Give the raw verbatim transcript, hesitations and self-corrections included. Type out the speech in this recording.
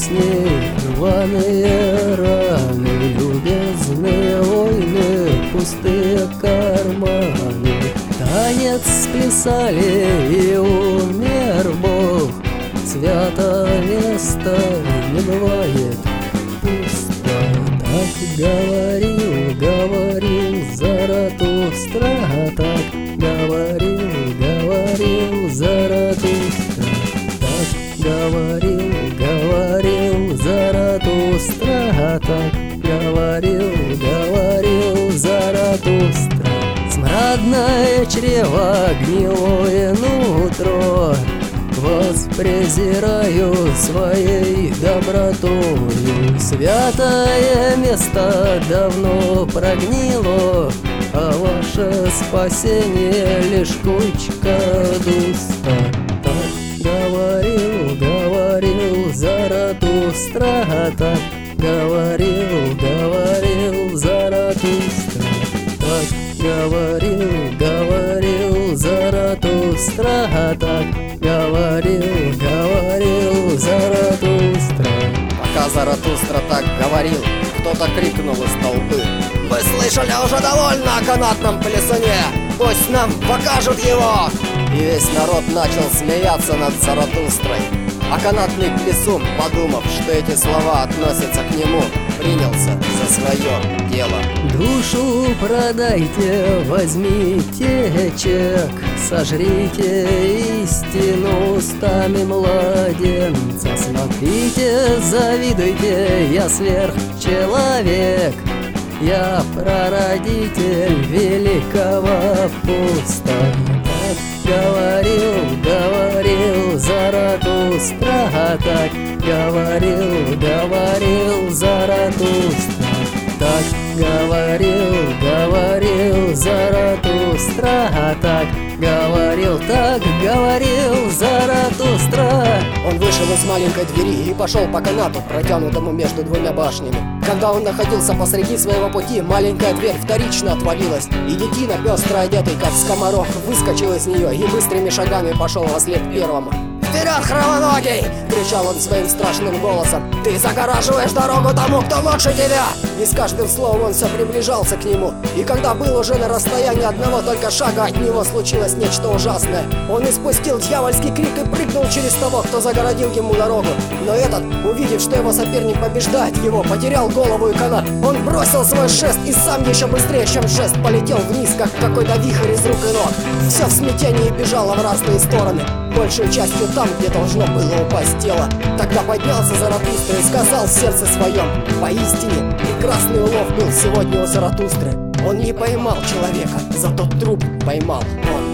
песней, рваные раны, любезные войны, пустые карманы. Танец сплясали, и умер Бог. Свято место не бывает пусто. Так говорил, говорил Заратустра, так говорил, говорил Заратустра, так говорил, говорил Заратустра, так говорил, говорил Заратустра. Смрадное чрево, гнилое нутро воспрезираю своей добротою. Святое место давно прогнило, а ваше спасение лишь кучка дуста. Так говорил, говорил Заратустра, так говорил, говорил Заратустра, так говорил, говорил Заратустра, так говорил, говорил Заратустра. Пока Заратустра так говорил, кто-то крикнул из толпы: «Вы слышали уже довольно о канатном плясуне! Пусть нам покажут его!» И весь народ начал смеяться над Заратустрой. А канатный плясун, подумав, что эти слова относятся к нему, принялся за свое дело. Душу продайте, возьмите чек, сожрите истину устами младенца. Смотрите, завидуйте, я сверхчеловек, я прародитель великого пуста. Так говорил, говорил Заратустра, так говорил, говорил Заратустра, так говорил, говорил Заратустра, так говорил, так говорил Заратустра. Он вышел из маленькой двери и пошел по канату, протянутому между двумя башнями. Когда он находился посреди своего пути, маленькая дверь вторично отвалилась, и детина, пестро одетый, как скоморох, выскочил из нее и быстрыми шагами пошел вслед первому. «Вперед, хромоногий!» — кричал он своим страшным голосом. «Ты загораживаешь дорогу тому, кто лучше тебя!» И с каждым словом он все приближался к нему. И когда был уже на расстоянии одного только шага от него, случилось нечто ужасное. Он испустил дьявольский крик и прыгнул через того, кто загородил ему дорогу. Но этот, увидев, что его соперник побеждает его, потерял голову и канат. Он бросил свой шест и сам еще быстрее, чем шест, полетел вниз, как какой-то вихрь из рук и ног. Все в смятении бежало в разные стороны, большей частью там, где должно было упасть тело. Тогда поднялся Заратустра и сказал в сердце своем: «Поистине, прекрасный улов был сегодня у Заратустры. Он не поймал человека, зато труп поймал он».